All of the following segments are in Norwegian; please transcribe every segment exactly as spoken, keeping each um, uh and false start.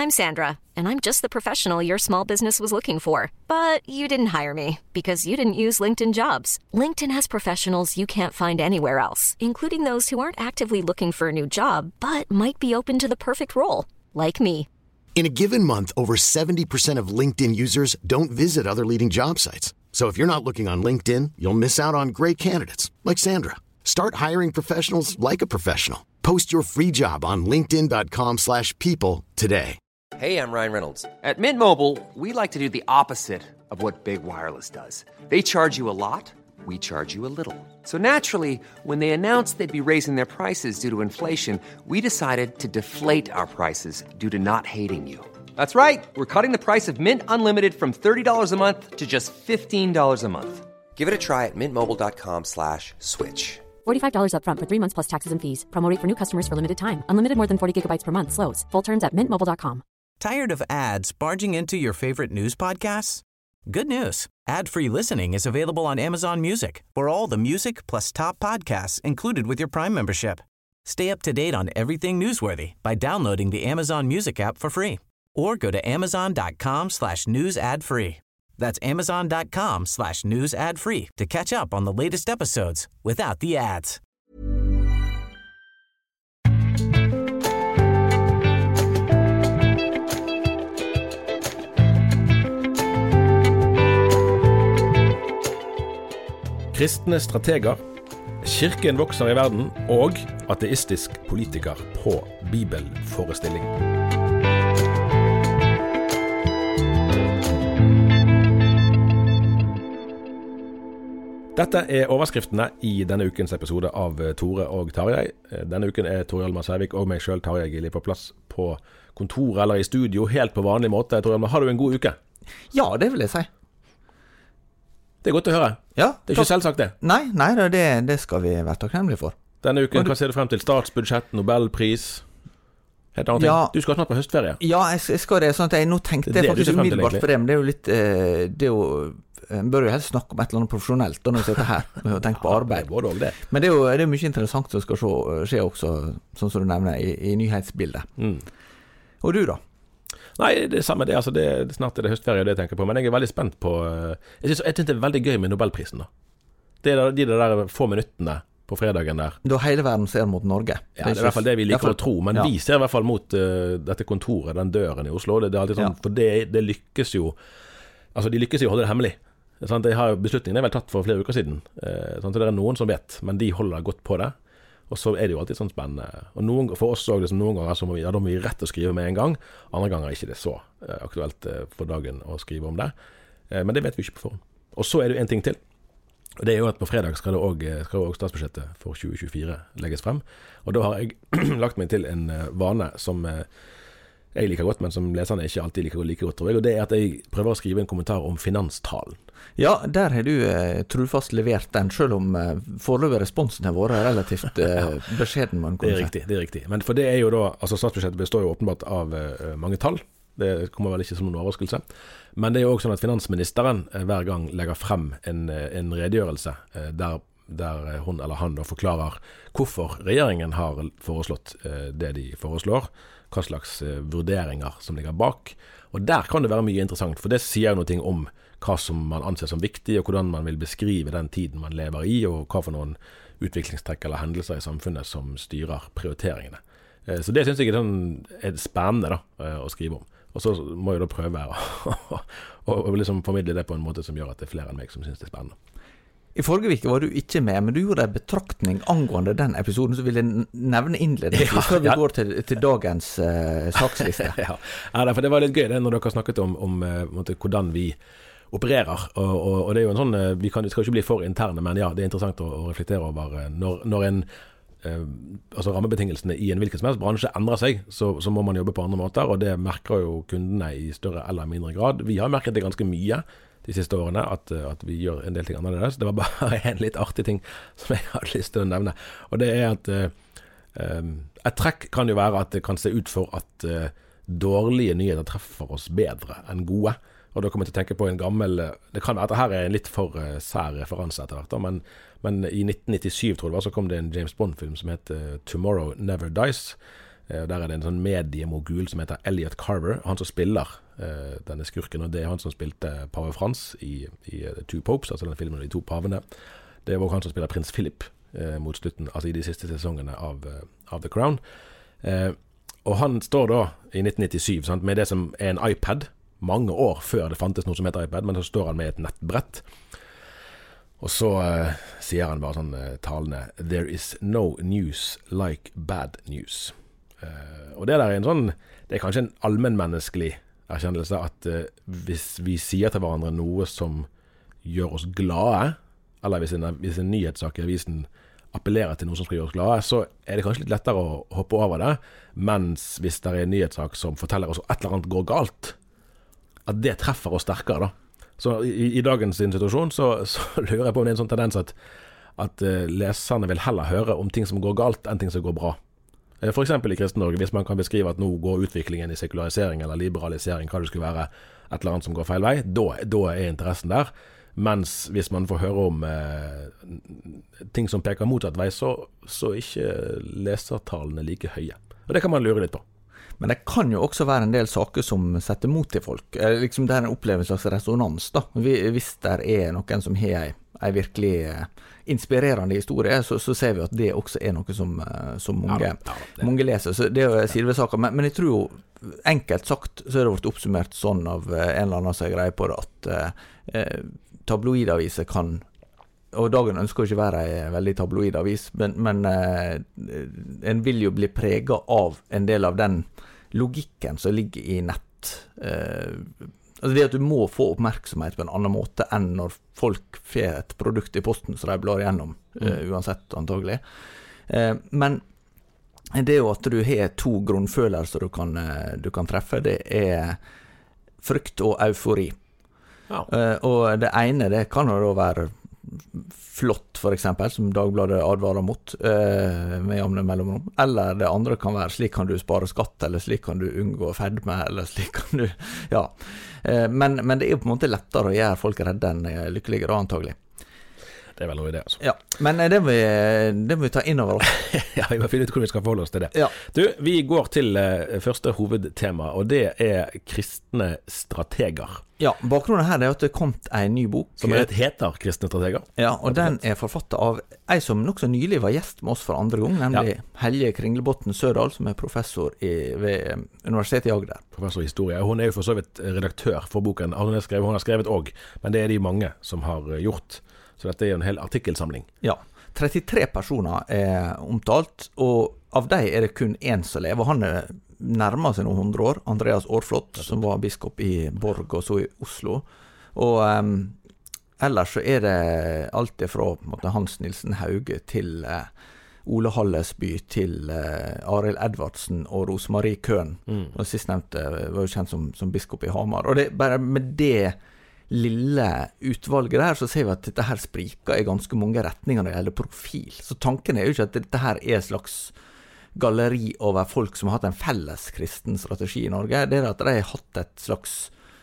I'm Sandra, and I'm just the professional your small business was looking for. But you didn't hire me because you didn't use LinkedIn Jobs. LinkedIn has professionals you can't find anywhere else, including those who aren't actively looking for a new job, but might be open to the perfect role, like me. In a given month, over seventy percent of LinkedIn users don't visit other leading job sites. So if you're not looking on LinkedIn, you'll miss out on great candidates like Sandra. Start hiring professionals like a professional. Post your free job on linkedin.com slash people today. Hey, I'm Ryan Reynolds. At Mint Mobile, we like to do the opposite of what Big Wireless does. They charge you a lot, we charge you a little. So naturally, when they announced they'd be raising their prices due to inflation, we decided to deflate our prices due to not hating you. That's right. We're cutting the price of Mint Unlimited from thirty dollars a month to just fifteen dollars a month. Give it a try at mintmobile.com slash switch. forty-five dollars up front for three months plus taxes and fees. Promo rate for new customers for limited time. Unlimited more than forty gigabytes per month. Slows full terms at mint mobile dot com. Tired of ads barging into your favorite news podcasts? Good news. Ad-free listening is available on Amazon Music for all the music plus top podcasts included with your Prime membership. Stay up to date on everything newsworthy by downloading the Amazon Music app for free or go to amazon.com slash news ad free. That's amazon.com slash news ad free to catch up on the latest episodes without the ads. Kristne strateger, kirken vokser i verden og ateistisk politiker på bibelforestilling. Dette er overskriftene i denne ukens episode av Tore og Tarjei. Denne uken er Tore Hjalmar Sævik og meg selv, Tarjei Gilli, på plass på kontor eller i studio, helt på vanlig måte. Tore Hjalmar, har du en god uke? Ja, det vil jeg si. Det er godt å høre. Ja, det er ikke selvsagt det. Nei, nei det, det skal vi være takknemlige for. Denne uken, hva ser du frem til? Statsbudsjett, Nobelpris? Helt annet ja, ting. Du skal snart på høstferie. Ja, jeg skal det. Sånn at jeg nå tenkte jeg faktisk umiddelbart på det, men det er jo litt, det er jo, en bør jo helst snakke om et eller annet profesjonelt da når vi sitter her og tenker på arbeid. Ja, det det. Men det er jo det er mye interessant som skal se, skje også, sånn som du nevner, i, i nyhetsbildet. Mm. Og du da? Nei, det er samme det, altså det, snart er det høstferie det jeg tenker på, men jeg er veldig spent på, jeg synes, jeg synes det er veldig gøy med Nobelprisen da. Det er de der få minuttene på fredagen der. Da hele verden ser mot Norge. Ja, det er i hvert fall det vi liker å tro, men ja. Vi ser i hvert fall mot uh, dette kontoret, den døren i Oslo, det, det er alltid sånn, ja. For det, det lykkes jo, altså de lykkes jo å holde det hemmelig. Sånn, de har, beslutningen er vel tatt for flere uker siden, uh, sånn, så det er noen som vet, men de holder godt på det. Og så er det jo alltid sånn spennende. Og noen, for oss så liksom, noen ganger så må vi, ja, da må vi rett å skrive med en gang. Andre ganger er ikke det så uh, aktuelt uh, for dagen å skrive om det. Uh, men det vet vi ikke på forhånd. Og så er det jo en ting til. Og det er jo at på fredag skal det også, skal det også statsbudsjettet for tjue tjuefire legges frem. Og da har jeg lagt meg til en uh, vane som uh, jeg liker godt, men som leserne ikke alltid liker, liker godt, tror jeg. Og det er at jeg prøver å skrive en kommentar om finanstalen. Ja, der har du eh, trofast levert den, selv om eh, foreløpig responsen har vært relativt eh, beskjeden. Man det er riktig, det er riktig. Men for det er jo da, altså statsbudsjettet består jo åpenbart av eh, mange tall. Det kommer vel ikke som noen overraskelse. Men det er jo også sånn at finansministeren eh, hver gang legger frem en, en redegjørelse eh, der, der hun eller han da forklarer hvorfor regjeringen har foreslått eh, det de foreslår, hva slags eh, vurderinger som ligger bak. Og der kan det være mye interessant, for det sier jo noe om hva som man anser som viktig, og hvordan man vil beskrive den tiden man lever i, og hva for noen utviklingstrekk eller hendelser i samfunnet som styrer prioriteringene. Eh, så det synes jeg er, sånn, er spennende da, eh, å skrive om. Og så må jeg da prøve å, å, å liksom formidle det på en måte som gjør at det er flere enn meg som synes det er spennende. I forrige uke var du ikke med, men du gjorde en betraktning angående den episoden, så vil jeg nevne innledningsvis ja, før vi ja. går til, til dagens uh, saksliste. ja, ja for det var litt gøy det når dere snakket om, om uh, måte, hvordan vi opererer, og, og, og det er jo en sånn, uh, vi, kan, vi skal ikke bli for interne, men ja, det er interessant å, å reflektere over uh, når, når en uh, altså rammebetingelsene i en hvilken som helst bransje endrer seg, så, så må man jobbe på andre måter, og det merker jo kundene i større eller mindre grad. Vi har merket det ganske mye de siste årene, at, at vi gjør en del ting annerledes. Det var bare en litt artig ting som jeg hadde lyst til å nevne, og det er at uh, um, et trekk kan jo være at det kan se ut for at uh, dårlige nyheter treffer oss bedre enn gode, og da kommer jeg til å tenke på en gammel, det kan være at dette er en litt for uh, sær referanse etter hvert, men, men i nitten nittisju tror jeg det var, så kom det en James Bond-film som heter Tomorrow Never Dies, Der er det en sånn mediemogul som heter Elliot Carver, han som spiller uh, denne skurken, og det er han som spilte Pave Frans i, i The Two Popes, altså den filmen om de to pavene. Det er også han som spiller prins Philip uh, mot slutten, altså i de siste sesongene av, uh, av The Crown. Uh, og han står da i nitten nittisju sant, med det som er en iPad, mange år før det fantes noe som heter iPad, men så står han med et nettbrett. Og så uh, sier han bare sånn uh, talende, «There is no news like bad news». Uh, og det der er en sånn, det er kanskje en allmennmenneskelig erkjennelse at uh, hvis vi sier til hverandre noe som gjør oss glade, eller hvis en, hvis en nyhetssak i avisen appellerer til noe som skal gjøre oss glade, så er det kanskje litt lettere å hoppe over det, mens hvis det er en nyhetssak som forteller oss at et eller annet går galt, at det treffer oss sterkere da. Så i, i dagens situasjon så, så lurer jeg på om det er en sånn tendens at, at uh, leserne vil heller høre om ting som går galt enn ting som går bra. For eksempel i Kristen-Norge, hvis man kan beskrive at nå går utviklingen i sekularisering eller liberalisering, hva det skulle være, et eller annet som går feil vei, da, da er interessen der. Mens hvis man får høre om eh, ting som peker motsatt vei, så, så er ikke lesertallene like høye. Og det kan man lure litt på. Men det kan jo også være en del saker som setter mot til folk. Liksom det er en opplevelse av resonans da. Hvis det er noen som har en virkelig inspirerende historie, så, så ser vi at det også er noe som, som mange, ja, ja, mange leser. Så det er jo sidesaker. Men, men jeg tror jo, enkelt sagt, så er det vært oppsummert sånn av en eller annen som jeg greier på det, at eh, tabloidaviser kan, og dagen ønsker ikke være en veldig tabloidavis, men, men eh, en vil jo bli preget av en del av den logikken som ligger i nett. Eh, altså det at du må få oppmerksomhet på en annen måte enn når folk får et produkt i posten som de blar igjennom, mm. uh, uansett antagelig. Uh, men det er jo at du har to grunnfølelser du kan, uh, du kan treffe, det er frykt og eufori. Ja. Uh, og det ene, det kan jo da være flott, for eksempel, som Dagbladet advarer mot uh, med jevne mellomrom. Eller det andre kan være slik kan du spare skatt, eller slik kan du unngå fedme, eller slik kan du, ja. Uh, men, men det er jo på en måte lettere å gjøre folk redde enn lykkeligere, antagelig. Det er vel noe i det, altså. Ja, men det må vi, det må vi ta inn over oss. Ja, vi må finne ut hvordan vi skal forholde oss til det. Ja. Du, vi går til uh, første hovedtema, og det er kristne strateger. Ja, bakgrunnen her er at det kom en ny bok. Som heter Kristne strateger. Ja, og den er forfattet av en som nok så nylig var gjest med oss for andre gang, nemlig ja. Helge Kringlebotn Sørdal, som er professor i, ved Universitetet i Agder. Professor i historie. Hun er jo for så vidt redaktør for boken. Hun har skrevet, hun har skrevet også, men det er de mange som har gjort. Så dette er jo en hel artikkelsamling. Ja, trettitre personer er omtalt, og av dem er det kun en som lever. Han er nærmere seg noen hundre år, Andreas Aarflot, som var biskop i Borg og så i Oslo. Og um, ellers så er det alt fra måtte, Hans Nilsen Hauge til uh, Ole Hallesby til uh, Arild Edvardsen og Rosemarie Køhn. Mm. Og sistnevnte var jo kjent som, som biskop i Hamar. Og det bare med det lille utvalget der, så ser vi at dette her spriker i ganske mange retninger når det gjelder profil. Så tanken er jo ikke at dette her er et slags galleri over folk som har hatt en felles kristen strategi i Norge. Det er at de har hatt et slags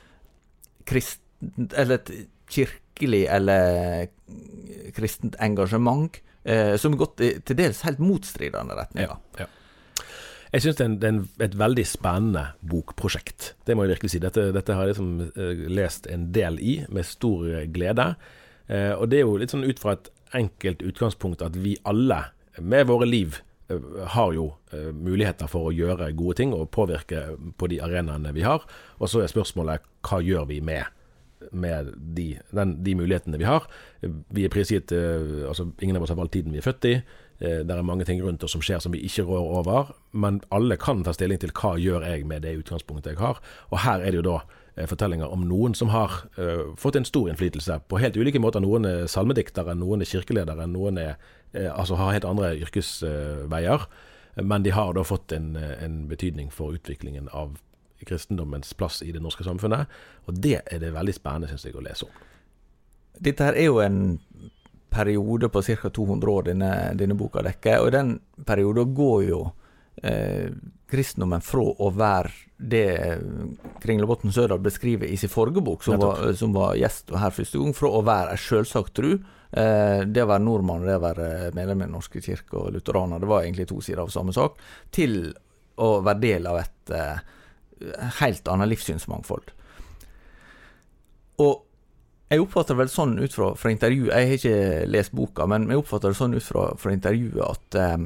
kristen, eller et kirkelig eller kristent engasjement eh, som har gått i, til dels helt motstridende retninger. Ja, ja. Jeg synes det er, en, det er en, et veldig spennende bokprosjekt. Det må jeg virkelig si. Dette, dette har jeg liksom, uh, lest en del i, med stor glede. Uh, og det er jo litt sånn ut fra et enkelt utgangspunkt at vi alle, med våre liv, uh, har jo uh, muligheter for å gjøre gode ting og påvirke på de arenaene vi har. Og så er spørsmålet, hva gjør vi med, med de, den, de mulighetene vi har? Vi er prisgitt, uh, altså ingen av oss har valgt tiden vi er født i. Det er mange ting rundt oss som skjer som vi ikke rår over, men alle kan ta stilling til hva gjør jeg med det utgangspunktet jeg har. Og her er det jo da eh, fortellinger om noen som har eh, fått en stor innflytelse på helt ulike måter. Noen er salmediktere, noen er kirkeledere, noen er, eh, altså har helt andre yrkesveier, eh, men de har da fått en, en betydning for utviklingen av kristendommens plass i det norske samfunnet, og det er det veldig spennende, synes jeg, å lese om. Dette her er jo en periode på cirka to hundre år denne, denne boka dekker, og den perioden går jo eh, kristendommen fra å være det Kringlebotn Sørdal beskriver i sin forrige bok, som var, som var gjest her første gang, fra å være en selvsagt tro, eh, det å være nordmann, det å være medlem i den norske kirke og lutheraner, det var egentlig to sider av samme sak, til å være del av et uh, helt annet livssynsmangfold. Og jeg oppfatter vel sånn ut fra, fra intervjuet, jeg har ikke lest boka, men jeg oppfatter det sånn ut fra, fra intervjuet at um,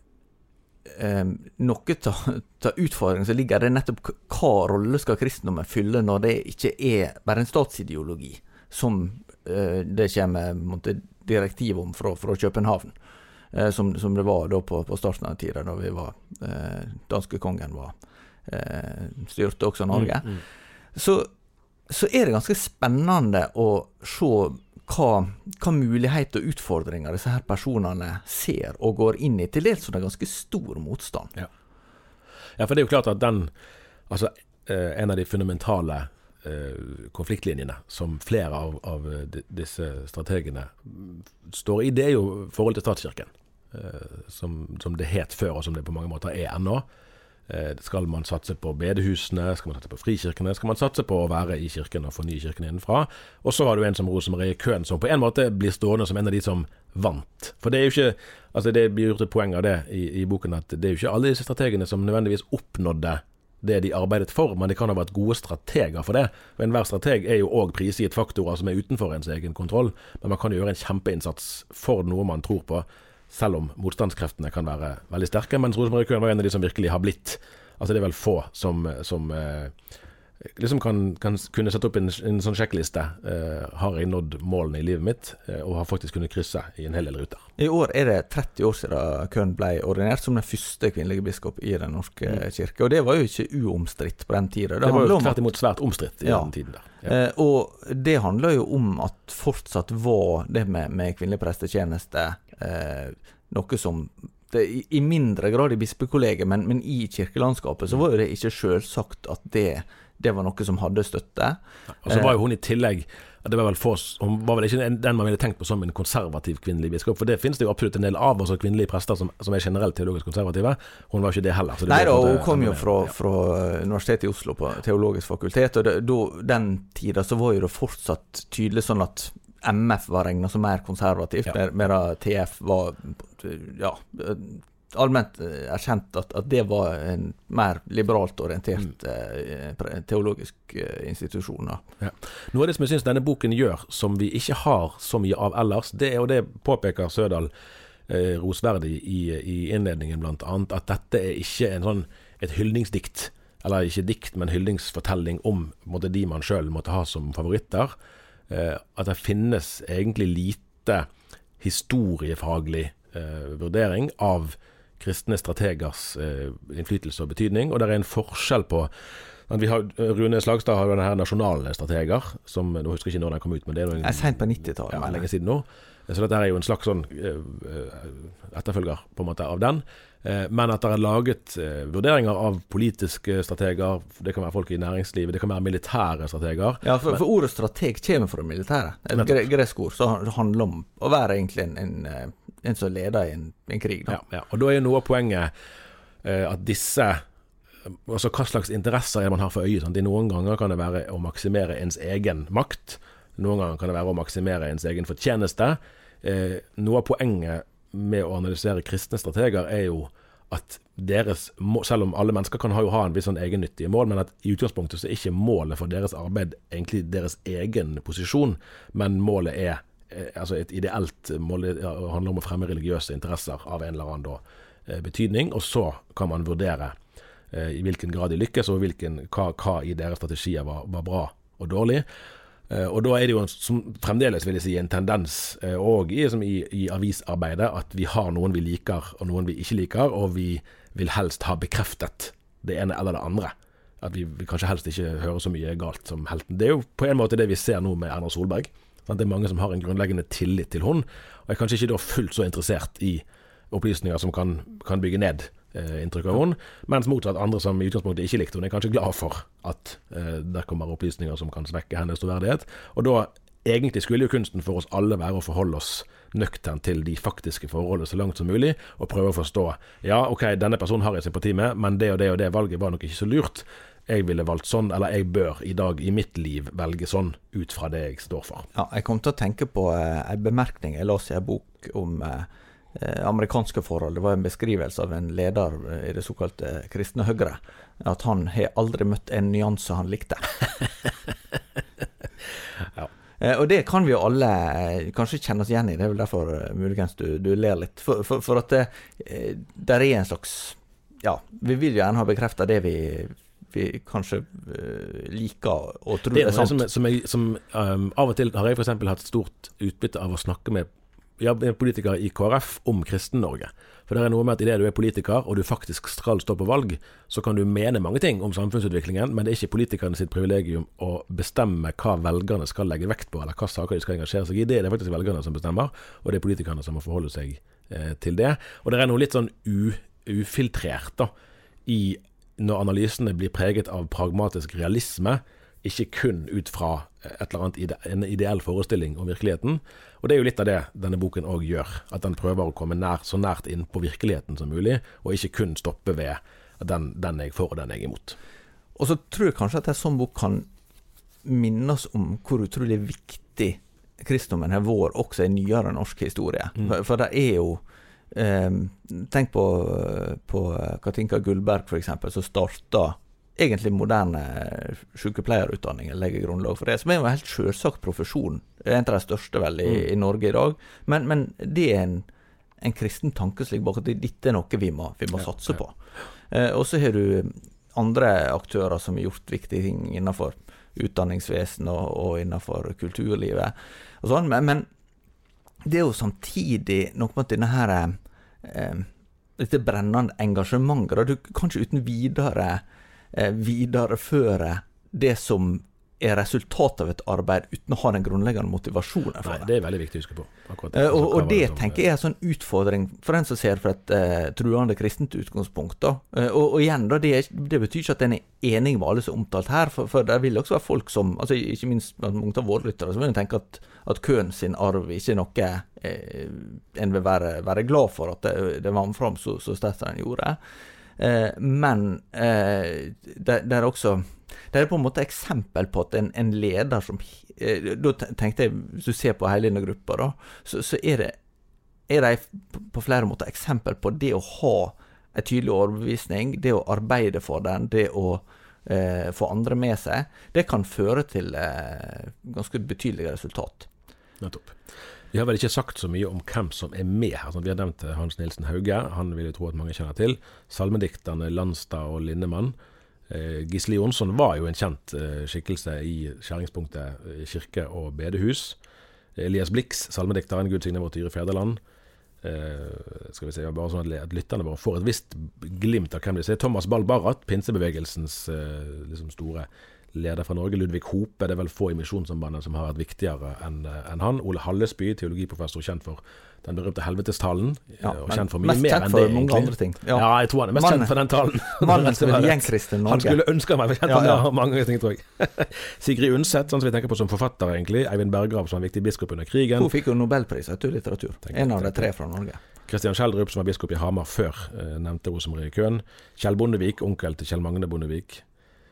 um, noe av utfordringen som ligger, det er nettopp hva rolle skal kristendommen fylle når det ikke er bare en statsideologi, som uh, det kommer måtte, direktiv om fra, fra København, uh, som, som det var da på, på starten av tiden, da vi var, uh, danske kongen var uh, styrte også Norge. Mm, mm. Så så er det ganske spennende å se hva, hva muligheter og utfordringer disse her personene ser og går inn i, til dels som det er ganske stor motstand. Ja. ja, for det er jo klart at den, altså eh, en av de fundamentale eh, konfliktlinjene som flere av, av disse strategene står i, det er jo forhold til statskirken, eh, som, som det het før, og som det på mange måter er ennå. Skal man satse på bedehusene, skal man satse på frikirkene, skal man satse på å være i kirken og fornye kirken innenfra. Og så har du en som Rosemarie Köhn, som på en måte blir stående som en av de som vant. For det er jo ikke, altså det blir gjort et poeng av det i, i boken, at det er jo ikke alle disse strategene som nødvendigvis oppnådde det de arbeidet for, men det kan ha vært gode strateger for det. Og enhver strateg er jo også prisgitt faktorer som er utenfor ens egen kontroll, men man kan jo gjøre en kjempeinnsats for noe man tror på, selv om motstandskreftene kan være veldig sterke, mens Rosemarie Köhn var en av de som virkelig har blitt, altså det er vel få som, som eh, liksom kan, kan kunne sette opp en, en sånn sjekkliste, eh, har jeg nådd målene i livet mitt, eh, og har faktisk kunnet krysse i en hel del ruter. I år er det tretti år siden Köhn ble ordinert som den første kvinnelige biskop i den norske mm. kirke, og det var jo ikke uomstridt på den tiden. Det, det var jo tvert imot svært omstridt i ja. den tiden der. Ja. Eh, og det handler jo om at fortsatt var det med, med kvinnelig prestetjeneste eh, noe som det, i, i mindre grad i bispekollegiet, men, men i kirkelandskapet så var jo det ikke selvsagt at det, det var noe som hadde støtte. Ja, og så var jo hun i tillegg, det var vel for, hun var vel ikke den man ville tenkt på som en konservativ kvinnelig biskop, for det finnes det jo absolutt en del av, altså kvinnelige prester som, som er generelt teologisk konservative. Hun var ikke det heller. Så det Nei da, hun kom jo fra, fra Universitetet i Oslo på teologisk fakultet, og det, da, den tiden så var jo det fortsatt tydelig sånn at M F var regnet som mer konservativt, ja. mer T F var ja, allment erkjent at, at det var en mer liberalt orientert mm. eh, teologisk eh, institusjon. Ja. Noe av det som jeg synes denne boken gjør, som vi ikke har så mye av ellers, det er, og det påpeker Sødal eh, rosverdig i, i innledningen blant annet, at dette er ikke en sånn, et hyldningsdikt, eller ikke dikt, men hyldningsfortelling om måtte, de man selv måtte ha som favoritter, eh, at det finnes egentlig lite historiefaglig eh, vurdering av kristne strategers eh, innflytelse og betydning, og det er en forskjell på at vi har, Rune Slagstad har jo denne her nasjonale strateger, som, nå husker jeg ikke når den kom ut, men det er noen, jeg er sent på nittitallet. Ja, lenge siden nå. Så dette er jo en slags sånn eh, etterfølger på en måte av den, eh, men at det er laget eh, vurderinger av politiske strateger, det kan være folk i næringslivet, det kan være militære strateger. Ja, for, for ordet strateg kommer fra militære. Et gre gresk ord, så det handler om å være egentlig en, en en som leder i en, en krig. Da. Ja, ja. Og da er jo noe av poenget eh, at disse, altså hva slags interesser er det man har for øye. Sant? I noen ganger kan det være å maksimere ens egen makt, noen ganger kan det være å maksimere ens egen fortjeneste. Eh, noe av poenget med å analysere kristne strateger er jo at deres, selv om alle mennesker kan ha, jo ha en viss sånn egennyttige mål, men at i utgangspunktet så er ikke målet for deres arbeid egentlig deres egen posisjon, men målet er altså et ideelt mål, det handler om å fremme religiøse interesser av en eller annen da, eh, betydning, og så kan man vurdere eh, i hvilken grad de lykkes, og hvilken, hva, hva i deres strategier var, var bra og dårlig. Eh, og da er det jo en, som fremdeles vil jeg si, en tendens eh, og i, som i, i avisarbeidet, at vi har noen vi liker og noen vi ikke liker, og vi vil helst ha bekreftet det ene eller det andre. At vi, vi kanskje helst ikke hører så mye galt som helten. Det er jo på en måte det vi ser nå med Erna Solberg. Det er mange som har en grunnleggende tillit til hun, og er kanskje ikke da fullt så interessert i opplysninger som kan, kan bygge ned eh, inntrykk av hun, mens motsatt andre som i utgangspunktet ikke likte hun, er kanskje glad for at eh, der kommer opplysninger som kan svekke hennes troverdighet. Og da egentlig skulle jo kunsten for oss alle være å forholde oss nøkternt til de faktiske forholdene så langt som mulig, og prøve å forstå, ja, ok, denne personen har jeg sympati med, men det og det og det valget var nok ikke så lurt. Jeg ville valgt sånn, eller jeg bør i dag i mitt liv velge sånn ut fra det jeg står for. Ja, jeg kom til å tenke på eh, en bemerkning jeg las i en bok om eh, eh, amerikanske forhold. Det var en beskrivelse av en leder i det såkalte kristne Høyre, at han har aldri møtt en nyanse han likte. Ja. Eh, og det kan vi jo alle eh, kanskje kjenne oss igjen i, det er vel derfor eh, muligens du, du ler litt. For, for, for at det eh, der er en slags, ja, vi vil jo gjerne ha bekreftet det vi, vi kanskje uh, liker og tror det er, er sant. Som, som, jeg, som um, av og til har jeg for eksempel hatt stort utbytte av å snakke med, ja, med politikere i K R F om Kristen-Norge. For det er noe med at i det du er politiker, og du faktisk skal stå på valg, så kan du mene mange ting om samfunnsutviklingen, men det er ikke politikerne sitt privilegium å bestemme hva velgerne skal legge vekt på, eller hva saker de skal engasjere seg i. Det er det faktisk velgerne som bestemmer, og det er politikerne som må forholde seg eh, til det. Og det er noe litt sånn u, ufiltrert da, i når analysene blir preget av pragmatisk realisme, ikke kun ut fra et eller annet ide, en ideell forestilling om virkeligheten. Og det er jo litt av det denne boken også gjør, at den prøver å komme nær, så nært inn på virkeligheten som mulig, og ikke kun stoppe ved den, den jeg får og den jeg er imot. Og så tror jeg kanskje at en sånn bok kan minne oss om hvor utrolig viktig kristendommen har vært også i nyere norsk historie. Mm. For, for det er jo Um, tenk på, på Katinka Gullberg for eksempel, som startet egentlig moderne sykepleierutdanning, legger grunnlag for det, som er jo en helt selvsagt profesjon. Det er en av de største vel i, mm. i Norge i dag, men, men det er en, en kristen tankeslik bak at dette er noe vi må, vi må ja, satse ja. på. Uh, og så har du andre aktører som har gjort viktige ting innenfor utdanningsvesen og, og innenfor kulturlivet og sånn, men, men det er jo samtidig noe med denne her eh, dette brennende engasjementet. Du kan ikke uten videre eh, videreføre det som er resultatet av et arbeid uten å ha den grunnleggende motivasjonen for det. Nei, det er veldig viktig å huske på. Akkurat, eh, og, og det som, tenker jeg er en sånn utfordring for den som ser for et eh, truende kristent utgangspunkt. Da. Eh, og, og igjen, da, det, det betyr ikke at den er enig med alle som er omtalt her, for, for det vil også være folk som, altså ikke minst mange av våre lyttere, så vil jeg tenke at at Køhn sin arv ikke er noe eh, en vil være, være glad for at det, det var fram så, så sterkt den gjorde. Eh, men eh, det, det er også det er på en måte eksempel på at en, en leder som eh, da tenkte jeg, hvis du ser på hele denne gruppa da, så, så er det er det på flere måter eksempel på det å ha en tydelig overbevisning, det å arbeide for den, det å eh, få andre med seg, det kan føre til eh, ganske betydelige resultat. Nettopp. Vi har vel ikke sagt så mye om hvem som er med her. Vi har nevnt Hans Nielsen Hauge, han vil jeg tro at mange kjenner til. Salmedikterne Landstad og Lindemann. Eh, Gisle Jonsson var jo en kjent eh, skikkelse i skjæringspunktet eh, kirke og bedehus. Elias Blix, salmedikteren, Gud signe vårt dyre federland. Eh, skal vi se, bare sånn at lytterne bare får et visst glimt av hvem de ser. Thomas Ball Barrat, pinsebevegelsens eh, liksom store leder fra Norge. Ludvig Hope, det er vel få i Misjonssambandet som har vært viktigere enn en han. Ole Hallesby, teologiprofessor, kjent for den berømte helvetestalen, ja, og kjent for mye mer enn det. Mest kjent for mange andre ting. Ja. ja, jeg tror han er mest Mannen, kjent for den talen. Mannen som er gjenkristen Norge. Han skulle ønske meg kjent for ja, ja. mange ting, tror jeg. Sigrid Undset, sånn som vi tenker på som forfatter egentlig. Eivind Berggrav, som var en viktig biskop under krigen. Hun fikk jo Nobelpris i litteratur. Tenk, en av de tre fra Norge. Kristian Kjeldrup, som var biskop i Hamar før, eh, nevnte Rosemarie Køhn. Kjell Bondevik, onkel til Kjell Magne Bondevik.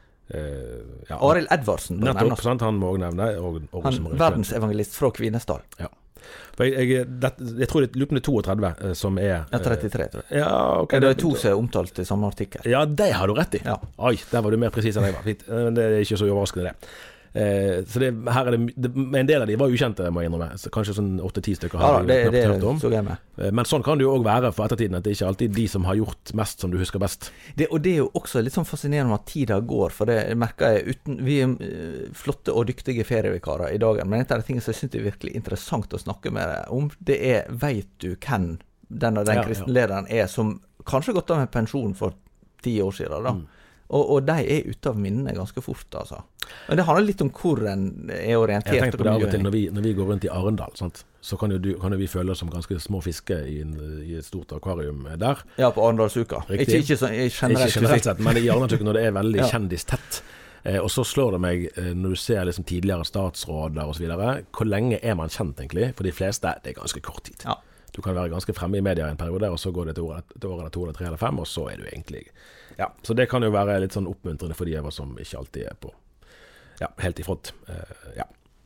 Uh, ja, Arild Edvardsen nettopp, sant, han må også nevne og, og han verdensevangelist fra Kvinesdal. Ja. For jeg, jeg, det, jeg tror det er lupen trettini uh, som er uh, ja, trettitre tror jeg. Ja, okay, det er to som er omtalt i samme artikkel. Ja, det har du rett i. Ja. Oi, der var du mer presis enn jeg var. Fint. Det er ikke så overraskende det. Eh, så det, her er det, det, en del av de var ukjente, må jeg innrømme. Så kanskje sånn åtte-ti stykker har ja, det, jeg det, hørt om. Så jeg med. Eh, men sånn kan det jo også være for ettertiden, at det ikke alltid de som har gjort mest som du husker best. Det, og det er jo også litt sånn fascinerende at tida går, for det merker jeg uten, vi er uh, flotte og dyktige ferievikarer i dagen, men et av de tingene som jeg synes er virkelig interessant å snakke med deg om, det er, vet du hvem den av den ja, kristenlederen ja. er, som kanskje gått av med pensjon for ti år siden da. Mm. Og, og de er ute av minnene ganske fort, altså. Men det handler litt om hvor en er orientert. Jeg tenkte på det av og til når vi, når vi går rundt i Arendal, sant? Så kan jo, du, kan jo vi føle oss som ganske små fiske i, en, i et stort akvarium der. Ja, på Arendalsuka. Ikke, ikke, så, ikke generelt, ikke generelt sett, men i Arendalsuka når det er veldig ja. kjendistett. Eh, og så slår det meg, eh, når du ser liksom tidligere statsråder og så videre, hvor lenge er man kjent egentlig? For de fleste, det er ganske kort tid. Ja. Du kan være ganske fremme i media en periode, og så går det et år, et år eller to eller tre eller fem, og så er du egentlig... Ja, så det kan jo være litt sånn oppmuntrende for de av oss som ikke alltid er på, ja, helt i front. Uh, ja.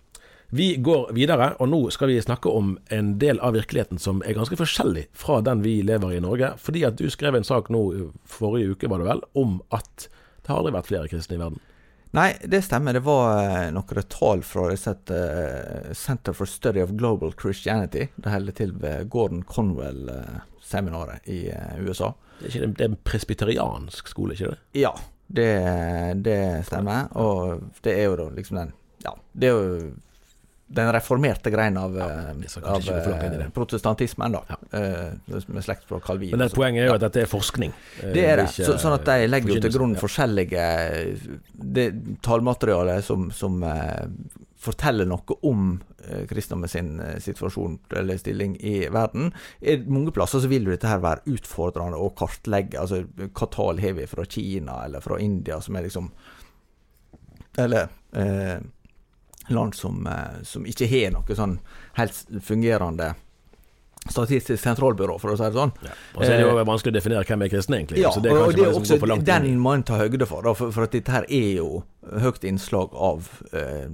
Vi går videre, og nå skal vi snakke om en del av virkeligheten som er ganske forskjellig fra den vi lever i i Norge, fordi at du skrev en sak nå forrige uke, var det vel, om at det har aldri vært flere kristne i verden. Nei, det stemmer. Det var noen tall fra uh, Center for Study of Global Christianity. Det holder til ved Gordon Conwell-seminaret i uh, U S A. Det er, ikke, det er en presbyteriansk skole, ikke det? Ja, det, det stemmer. Og det er jo da liksom den, ja, det er jo den reformerte greien av, ja, av protestantismen da, ja. uh, med slekt fra Calvin. Men det poenget er jo at dette er forskning. Det er det, det er så, sånn at de legger jo til grunn forskjellige det, tallmateriale som, som uh, forteller noe om uh, kristendom sin uh, situasjon eller stilling i verden. I mange plasser så vil jo dette her være utfordrende å kartlegge, altså hva tall har vi fra Kina eller fra India som er liksom, eller uh, land som, som ikke har noe sånn helt fungerende statistisk sentralbyrå, for å si det sånn. Ja. Og så er det jo vanskelig å definere hvem er kristne egentlig. Ja, så det er og det er også for den må en ta høyde for, da, for, for at dette her er jo høyt innslag av eh,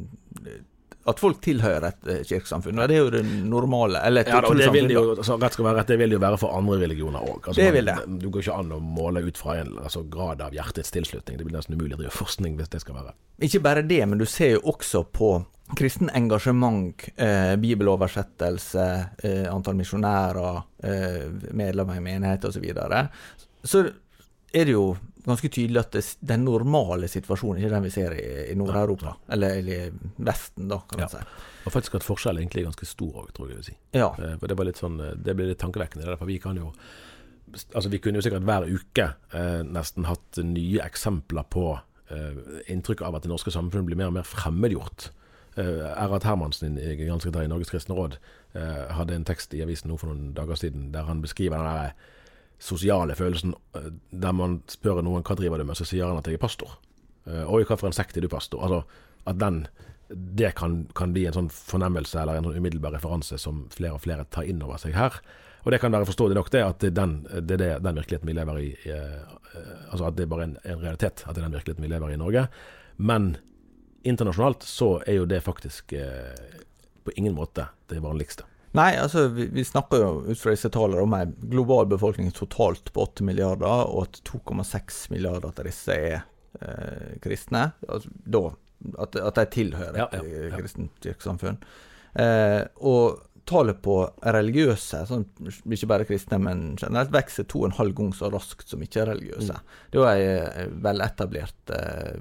at folk tilhører et uh, kirkesamfunn, og det er jo det normale, eller et ja, da, det vil jo, altså, rett skal være rett, det vil jo være for andre religioner også. Altså, det vil det. Man, du går ikke an å måle ut fra en altså, grad av hjertets tilslutning, det blir nesten umulig å drive forskning hvis det skal være. Ikke bare det, men du ser jo også på kristen engasjement, eh, bibeloversettelse, eh, antall misjonærer, eh, medlemmer i menighet og så videre. Så er det jo ganske tydelig at det, den normale situasjonen ikke den vi ser i, i Nord-Europa, ja, ja. eller, eller i Vesten da, kan man ja. si. Og faktisk at forskjellen egentlig er ganske stor også, tror jeg vil si. Ja. Eh, for det var litt sånn, det ble litt tankevekkende, derfor vi kan jo, altså vi kunne jo sikkert hver uke eh, nesten hatt nye eksempler på eh, inntrykk av at det norske samfunnet blir mer og mer fremmedgjort. Uh, Erhard Hermansen i, i, i Norges Kristne Råd uh, hadde en tekst i avisen nå for noen dager siden der han beskriver den der sosiale følelsen uh, der man spør noen hva driver du med, så sier han at jeg er pastor. Uh, Oi, hva for en sekt er du pastor? Altså, at den, det kan, kan bli en sånn fornemmelse eller en sånn umiddelbar referanse som flere og flere tar inn over seg her. Og det kan være forståelig nok det at det er den, det er det, den virkeligheten vi lever i, uh, altså at det er bare en, en realitet at det er den virkeligheten vi lever i i Norge. Men internasjonalt så er jo det faktisk eh, på ingen måte det vanligste. Nei, altså vi, vi snakker jo ut fra disse taler om en global befolkning totalt på åtte milliarder, og at to komma seks milliarder av disse er eh, kristne. Altså, da, at, at de tilhører ja, ja, ja. kristent kirkesamfunn. Eh, og tallet på religiøse, sånn, ikke bare kristne, men generelt vekser to og en halv gang så raskt som ikke er religiøse. Mm. Det er jo en veletablert eh,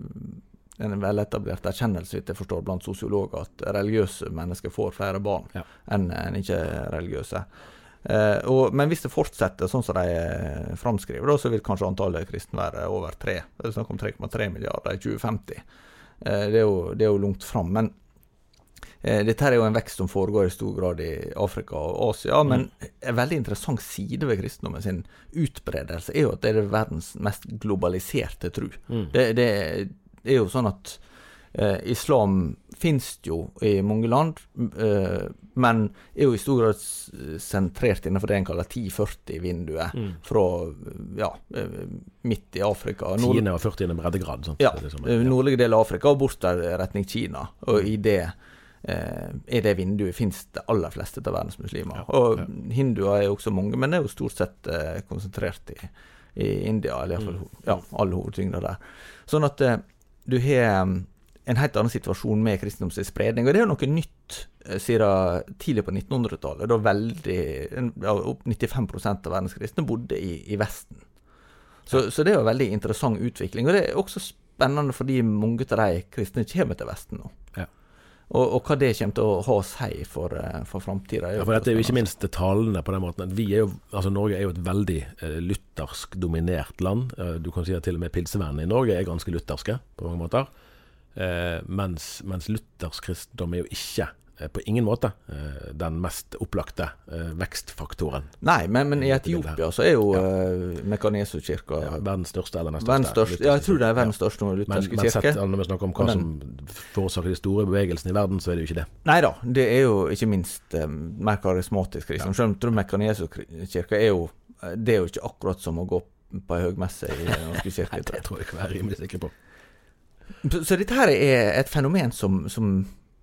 en veletablert erkjennelse, hvis jeg forstår, blant sosiologer, at religiøse mennesker får flere barn ja. enn, enn ikke religiøse. Eh, og, men hvis det fortsetter sånn som de framskriver, da, så vil kanskje antallet kristne være over tre. Det er snakk om tre komma tre milliarder i tjue femti. Eh, det, er jo, det er jo langt fram, men eh, dette er jo en vekst som foregår i stor grad i Afrika og Asia, mm. men en veldig interessant side ved kristendommen sin utbredelse er jo at det er verdens mest globaliserte tro. Mm. Det, det Det er jo sånn at eh, islam finnes jo i mange land, eh, men er jo i stor grad sentrert innenfor det en kaller ti førti-vinduet, mm. fra ja, midt i Afrika. tiende og førtiende breddegrad. Sånt, ja, liksom, ja, nordlige del av Afrika og bort der retning Kina. Og i det, eh, i det vinduet finnes det aller fleste av verdens muslimer. Ja, og ja. hinduer er jo også mange, men det er jo stort sett eh, konsentrert i, i India, eller i hvert fall mm. ja, alle hovedtyngder der. Sånn at eh, du har en helt annen situasjon med kristendoms spredning, og det er jo noe nytt siden tidlig på nittenhundretallet, da veldig, ja, opp nittifem prosent av verdens kristne bodde i, i Vesten. Så, så det er jo en veldig interessant utvikling, og det er også spennende fordi mange av de kristne kommer til Vesten nå. Ja. Og, og hva det kommer til å ha å si for, for fremtiden. Ja, for dette er jo ikke minst talene på den måten. Vi er jo, altså Norge er jo et veldig eh, luthersk dominert land. Eh, du kan si at til og med pilsevennene i Norge er ganske lutherske på mange måter. Eh, mens, mens luthersk kristendom er jo ikke eh, på ingen måte eh, den mest opplagte eh, vekstfaktoren. Nei, men, men i Etiopia så er jo ja. uh, Mekanesu-kirka ja, verdens største eller nest største. største ja, jeg tror det er verdens største ja. lutherske men, kirke. Men når vi snakker om hva men, som forårsaker de store bevegelsene i verden, så er det jo ikke det. Neida, det er jo ikke minst um, mer karismatisk kristen. Ja. Selv om Mekanesu-kirka er jo, det er jo ikke akkurat som å gå på en høgmesse i den norske kirke. Nei, det tror jeg ikke være rimelig sikker på. Så, så dette her er et fenomen som, som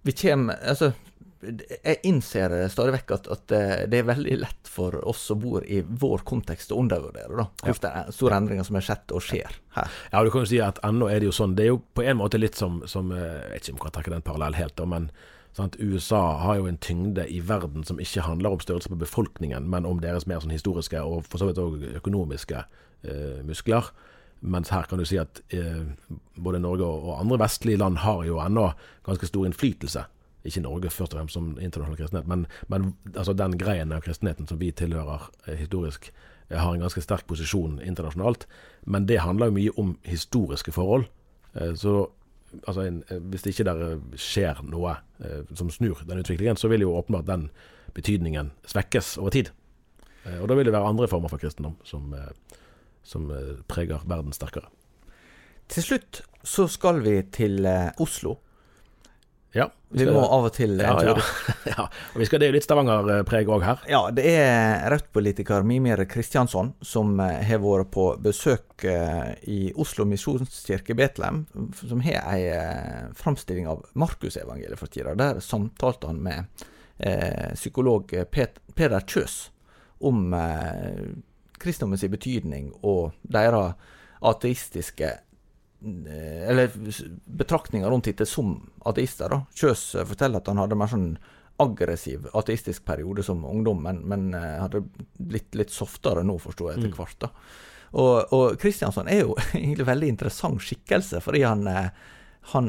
vi kommer, altså, jeg innser stadig vekk at, at det er veldig lett for oss som bor i vår kontekst å undervurdere da, hvor det er store endringer som er skjedd og skjer her. Ja, du kan jo si at ennå er det jo sånn, det er jo på en måte litt som, som jeg vet ikke om jeg kan trekke den parallell helt da, men sant, U S A har jo en tyngde i verden som ikke handler om størrelse på befolkningen, men om deres mer sånn historiske og for så vidt også økonomiske eh, muskler. Mens her kan du si at eh, både Norge og, og andre vestlige land har jo ennå ganske stor innflytelse. Ikke Norge først og fremst som internasjonal kristenhet, men, men altså den greien av kristenheten som vi tilhører eh, historisk, eh, har en ganske sterk posisjon internasjonalt. Men det handler jo mye om historiske forhold. Eh, så altså en, eh, hvis det ikke der skjer noe eh, som snur den utviklingen, så vil jo åpenbart den betydningen svekkes over tid. Eh, og da vil det være andre former for kristendom som, eh, som eh, preger verden sterkere. Til slutt så skal vi til eh, Oslo. Ja, vi, vi må av og til ja, ja. ja, og vi skal, det er jo litt Stavanger-preg også her. Ja, det er Raudt-politiker Mimir Kristiansson som har vært på besøk i Oslo Misjonskirke Betlehem, som har en framstilling av Markus-evangeliet for tida. Der samtalte han med eh, psykolog Pet, Peder Kjøs om eh, kristendommens betydning og deres ateistiske eller betraktninger rundt det som ateister da. Kjøs forteller at han hadde mer sånn aggressiv ateistisk periode som ungdom, men, men hadde blitt litt softere nå, forstår jeg, etter hvert da. Og, og Kristiansson er jo egentlig veldig interessant skikkelse, fordi han, han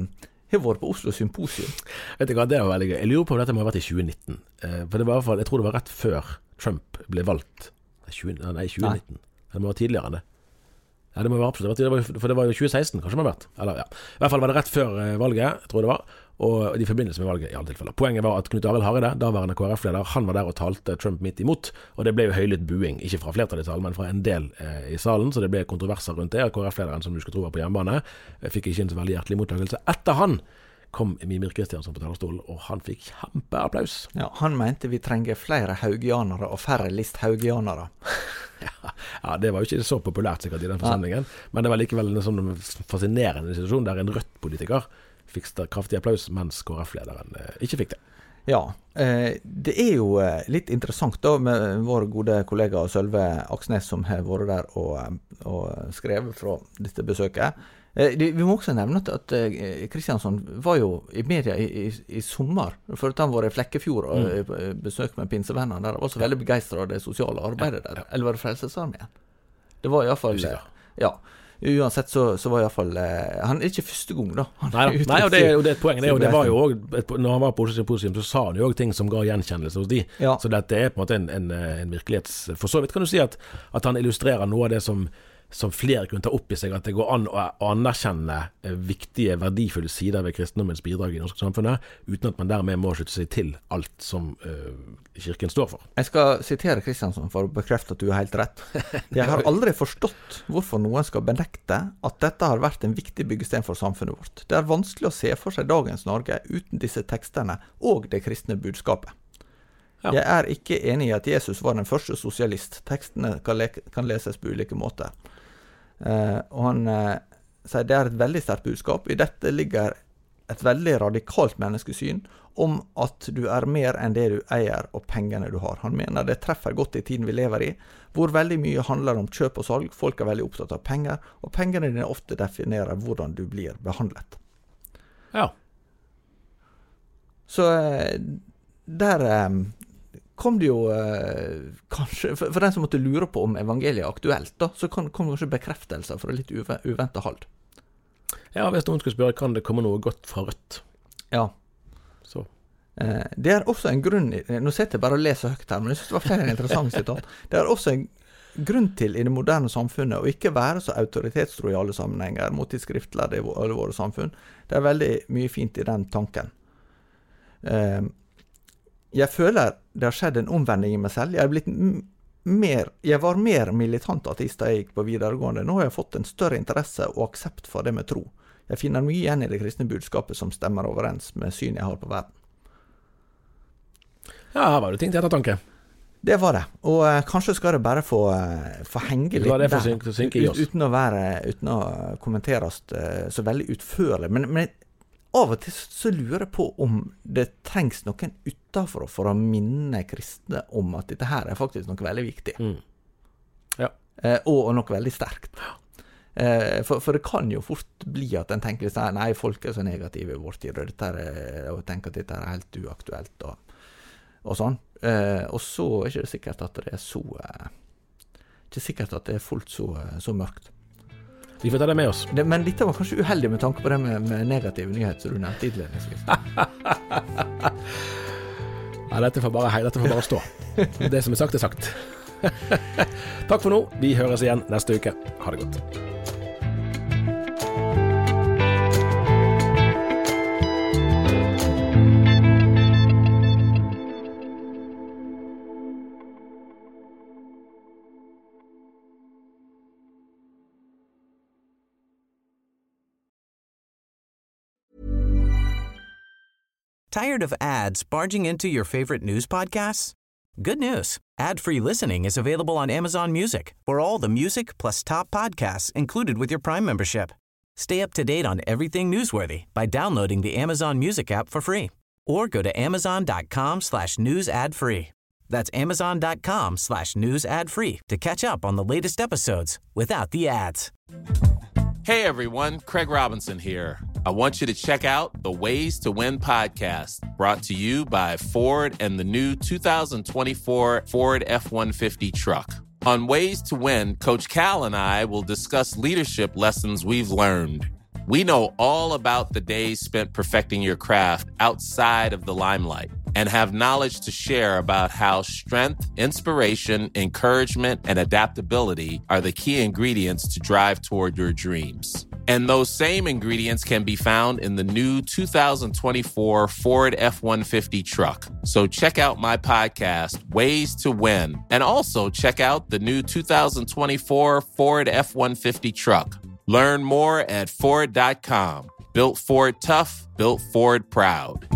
har vært på Oslo Symposium. Vet du hva, det var veldig gøy. Jeg lurer på om dette må ha vært i tjue nitten. For det var i hvert fall, jeg tror det var rett før Trump ble valgt. Nei, tjue nitten. Det må være tidligere enn det. Ja, det må være absolutt, det var, for det var jo tjue seksten, kanskje det må ha vært. Eller, ja. I hvert fall var det rett før valget, tror jeg det var, og i forbindelse med valget i alle tilfeller. Poenget var at Knut Arild Hareide, daværende K R F-leder, han var der og talte Trump midt imot, og det ble jo høylytt buing, ikke fra flertallet i salen, men fra en del eh, i salen, så det ble kontroverser rundt det. K R F-lederen, som du skulle tro var på hjemmebane, fikk ikke en så veldig hjertelig mottakelse. Etter han kom Mimir Kristiansson på talerstolen, og han fikk kjempeapplaus. Ja, han mente vi trenger flere haugianere og færre listhaugianere. ja, ja, det var jo ikke så populært sikkert i den forsamlingen, ja. Men det var likevel en sånn fascinerende situasjon der en Rødt-politiker fikk kraftig applaus, mens K R F-lederen eh, ikke fikk det. Ja, eh, det er jo eh, litt interessant da med vår gode kollega Sølve Aksnes som har vært der og, og skrevet fra dette besøket. Vi må også nevne at Kristiansson var jo i media i, i, i sommer, for at han var i Flekkefjord og mm. besøk med pinsevennene der. Han var så veldig begeistret av det sosiale arbeidet der. Eller var det Frelsesarmeen? Det var i hvert fall, ja, uansett så, så var i hvert fall, han er ikke første gang da. Han nei, nei, og det er jo det et poeng. Det, det var jo også, når han var på Oslo Symposium, så sa han jo også ting som ga gjenkjennelse hos de. Ja. Så dette er på en måte en, en, en virkelighets... For så vidt kan du si at, at han illustrerer noe av det som som flere kunne ta opp i seg, at det går an å anerkjenne viktige, verdifulle sider ved kristendommens bidrag i norsk samfunnet, uten at man dermed må slutte seg til alt som uh, kirken står for. Jeg skal sitere Kristiansson for å bekrefte at du er helt rett. Jeg har aldri forstått hvorfor noen skal benekte at dette har vært en viktig byggesten for samfunnet vårt. Det er vanskelig å se for seg dagens Norge uten disse tekstene og det kristne budskapet. Ja. Jeg er ikke enig i at Jesus var den første sosialist. Tekstene kan, le kan leses på ulike måter. Uh, og han uh, sier det er et veldig sterkt budskap. I dette ligger et veldig radikalt menneskesyn om at du er mer enn det du eier og pengene du har. Han mener det treffer godt i tiden vi lever i, hvor veldig mye handler om kjøp og salg. Folk er veldig opptatt av penger, og pengene dine ofte definerer hvordan du blir behandlet. Ja. Så uh, der... Um, kom det jo eh, kanskje, for, for den som måtte lure på om evangeliet er aktuelt da, så kom, kom kanskje bekreftelser fra litt uve, uventet hold. Ja, hvis noen skulle spørre, kan det komme noe godt fra Rødt? Ja. Så. Eh, det er også en grunn, nå setter jeg bare å lese høyt her, men jeg synes det var flere interessante sitat. Det er også en grunn til i det moderne samfunnet å ikke være så autoritetstro i alle sammenhenger mot de skriftlærde i alle våre samfunn. Det er veldig mye fint i den tanken. Eh, Jeg føler det har skjedd en omvending i meg selv. Jeg, er blitt mer, jeg var mer militant ateist da jeg gikk på videregående. Nå har jeg fått en større interesse og aksept for det med tro. Jeg finner mye igjen i det kristne budskapet som stemmer overens med syn jeg har på verden. Ja, her var det ting til ettertanke. Det var det. Og uh, kanskje skal det bare få, uh, få henge litt det der. Synke, synke i oss. Uten å være, uten å kommenteres uh, så veldig utførlig. Men, men av og til så lurer jeg på om det trengs noen utenfor for å minne kristne om at dette her er faktisk noe veldig viktig. Mm. Ja. Eh, og noe veldig sterkt. Eh, for, for det kan jo fort bli at en tenker sånn, nei, folk er så negative i vår tid, og, dette er, og tenker at dette er helt uaktuelt, og, og sånn. Eh, og så er ikke det sikkert at det er så... Eh, ikke sikkert at det er fullt så, så mørkt. Vi får ta det med oss. Det, men dette var kanskje uheldig med tanke på det med, med negative nyheter, som du nevnte innledningsvis. Ja, dette får bare, hei, dette får bare stå. Det som er sagt er sagt. Takk for nå. Vi høres igjen neste uke. Ha det godt. Tired of ads barging into your favorite news podcasts? Good news. Ad-free listening is available on Amazon Music for all the music plus top podcasts included with your Prime membership. Stay up to date on everything newsworthy by downloading the Amazon Music app for free or go to amazon.com slash news ad free. That's amazon.com slash news ad free to catch up on the latest episodes without the ads. Hey everyone, Craig Robinson here. I want you to check out the Ways to Win podcast, brought to you by Ford and the new two thousand twenty-four Ford F one fifty truck. On Ways to Win, Coach Cal and I will discuss leadership lessons we've learned. We know all about the days spent perfecting your craft outside of the limelight and have knowledge to share about how strength, inspiration, encouragement, and adaptability are the key ingredients to drive toward your dreams. And those same ingredients can be found in the new two thousand twenty-four Ford F one fifty truck. So check out my podcast, Ways to Win, and also check out the new two thousand twenty-four Ford F one fifty truck. Learn more at Ford dot com. Built Ford tough, built Ford proud.